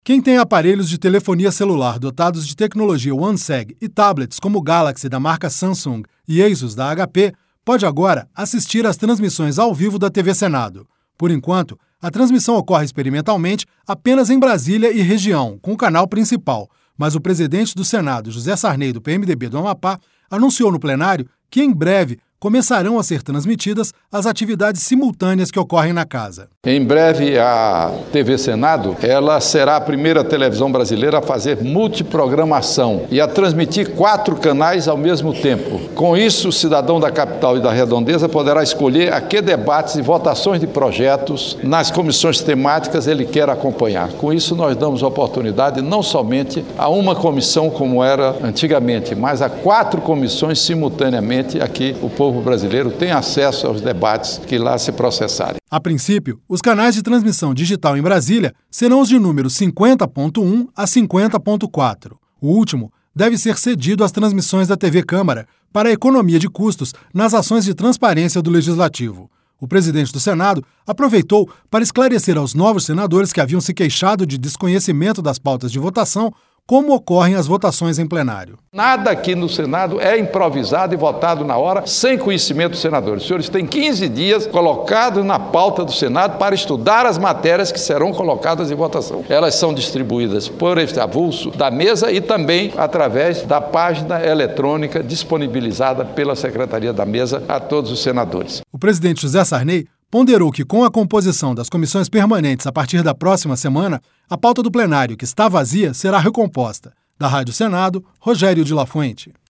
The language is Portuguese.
Quem tem aparelhos de telefonia celular dotados de tecnologia OneSeg e tablets como o Galaxy da marca Samsung e Asus da HP, pode agora assistir às transmissões ao vivo da TV Senado. Por enquanto, a transmissão ocorre experimentalmente apenas em Brasília e região, com o canal principal, mas o presidente do Senado, José Sarney, do PMDB do Amapá, anunciou no plenário que em breve começarão a ser transmitidas as atividades simultâneas que ocorrem na casa. Em breve, a TV Senado, ela será a primeira televisão brasileira a fazer multiprogramação e a transmitir 4 canais ao mesmo tempo. Com isso, o cidadão da capital e da redondeza poderá escolher a que debates e votações de projetos nas comissões temáticas ele quer acompanhar. Com isso, nós damos oportunidade não somente a uma comissão como era antigamente, mas a 4 comissões simultaneamente aqui o povo brasileiro tem acesso aos debates que lá se processarem. A princípio, os canais de transmissão digital em Brasília serão os de número 50.1 a 50.4. O último deve ser cedido às transmissões da TV Câmara para a economia de custos nas ações de transparência do Legislativo. O presidente do Senado aproveitou para esclarecer aos novos senadores que haviam se queixado de desconhecimento das pautas de votação como ocorrem as votações em plenário. Nada aqui no Senado é improvisado e votado na hora, sem conhecimento dos senadores. Os senhores têm 15 dias colocados na pauta do Senado para estudar as matérias que serão colocadas em votação. Elas são distribuídas por este avulso da mesa e também através da página eletrônica disponibilizada pela Secretaria da Mesa a todos os senadores. O presidente José Sarney ponderou que, com a composição das comissões permanentes a partir da próxima semana, a pauta do plenário, que está vazia, será recomposta. Da Rádio Senado, Rogério de La Fuente.